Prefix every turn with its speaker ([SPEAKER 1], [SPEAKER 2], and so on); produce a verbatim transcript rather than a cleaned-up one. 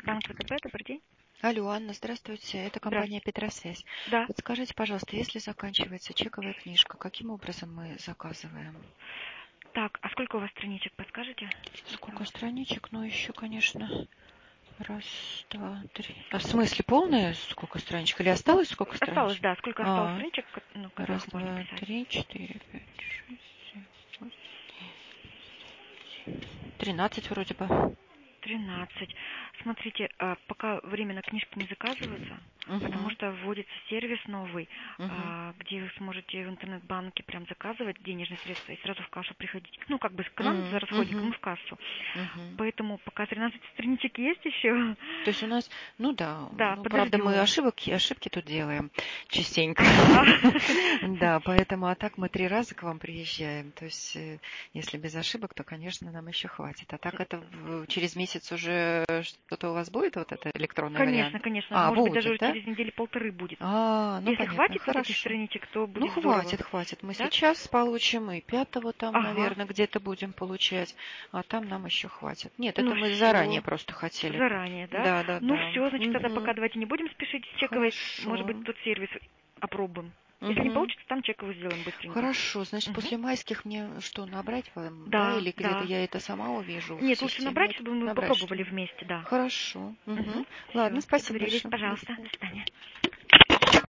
[SPEAKER 1] Банк ВТБ, добрый день.
[SPEAKER 2] Алло, Анна, здравствуйте. Это компания Петросвязь.
[SPEAKER 1] Да.
[SPEAKER 2] Вот скажите, пожалуйста, если заканчивается чековая книжка, каким образом мы заказываем?
[SPEAKER 1] Так, а сколько у вас страничек, подскажете?
[SPEAKER 2] Сколько страничек? Ну, еще, конечно, раз, два, три. А в смысле, полная сколько страничек? Или осталось сколько страничек?
[SPEAKER 1] Осталось, да. Сколько осталось
[SPEAKER 2] А,
[SPEAKER 1] страничек, на
[SPEAKER 2] раз,
[SPEAKER 1] которых можно
[SPEAKER 2] два,
[SPEAKER 1] писать?
[SPEAKER 2] три, четыре, пять, шесть, семь, восемь, девять, тринадцать вроде бы.
[SPEAKER 1] тринадцать. Смотрите, а, пока временно книжки не заказываются,
[SPEAKER 2] Угу.
[SPEAKER 1] потому что вводится сервис новый,
[SPEAKER 2] Угу.
[SPEAKER 1] а, где вы сможете в интернет-банке прям заказывать денежные средства и сразу в кассу приходить. Ну, как бы к нам за расходником
[SPEAKER 2] Угу.
[SPEAKER 1] и в кассу.
[SPEAKER 2] Угу.
[SPEAKER 1] Поэтому пока тринадцать страничек есть еще.
[SPEAKER 2] То есть у нас, ну да,
[SPEAKER 1] Да,
[SPEAKER 2] ну, правда,
[SPEAKER 1] подождем.
[SPEAKER 2] мы ошибки, ошибки тут делаем частенько. Да, поэтому, а так мы три раза к вам приезжаем. То есть, э, если без ошибок, то, конечно, нам еще хватит. А так это в- через месяц уже что-то у вас будет, вот это электронный вариант?
[SPEAKER 1] Конечно, конечно.
[SPEAKER 2] А,
[SPEAKER 1] Может быть,
[SPEAKER 2] будет,
[SPEAKER 1] даже
[SPEAKER 2] да?
[SPEAKER 1] через недели полторы будет.
[SPEAKER 2] А, ну
[SPEAKER 1] Если
[SPEAKER 2] понятно,
[SPEAKER 1] хватит вот этих
[SPEAKER 2] хорошо.
[SPEAKER 1] страничек, то
[SPEAKER 2] Ну,
[SPEAKER 1] будет здорово.
[SPEAKER 2] хватит, хватит. Мы
[SPEAKER 1] Да?
[SPEAKER 2] сейчас получим и пятого там,
[SPEAKER 1] Ага.
[SPEAKER 2] наверное, где-то будем получать, а там нам еще хватит. Нет,
[SPEAKER 1] Ну
[SPEAKER 2] это мы заранее
[SPEAKER 1] все.
[SPEAKER 2] просто хотели.
[SPEAKER 1] Заранее, да?
[SPEAKER 2] Да, да,
[SPEAKER 1] Ну
[SPEAKER 2] да.
[SPEAKER 1] все, значит, тогда
[SPEAKER 2] Мгм.
[SPEAKER 1] пока давайте не будем спешить с чековой. Может быть,
[SPEAKER 2] Хорошо.
[SPEAKER 1] тот сервис опробуем. Если не
[SPEAKER 2] Мгм.
[SPEAKER 1] получится, там чековую сделаем быстренько.
[SPEAKER 2] Хорошо, значит,
[SPEAKER 1] Мгм.
[SPEAKER 2] после майских мне что, набрать вам, да,
[SPEAKER 1] Да,
[SPEAKER 2] или где-то
[SPEAKER 1] да.
[SPEAKER 2] я это сама увижу в
[SPEAKER 1] Нет, лучше
[SPEAKER 2] системе?
[SPEAKER 1] набрать,
[SPEAKER 2] Вот
[SPEAKER 1] чтобы мы
[SPEAKER 2] набрать,
[SPEAKER 1] попробовали
[SPEAKER 2] что ли?
[SPEAKER 1] вместе, да.
[SPEAKER 2] Хорошо. Мгм.
[SPEAKER 1] Угу.
[SPEAKER 2] Ладно,
[SPEAKER 1] Все,
[SPEAKER 2] спасибо
[SPEAKER 1] договорились,
[SPEAKER 2] большое. До
[SPEAKER 1] пожалуйста.
[SPEAKER 2] свидания.
[SPEAKER 1] До свидания.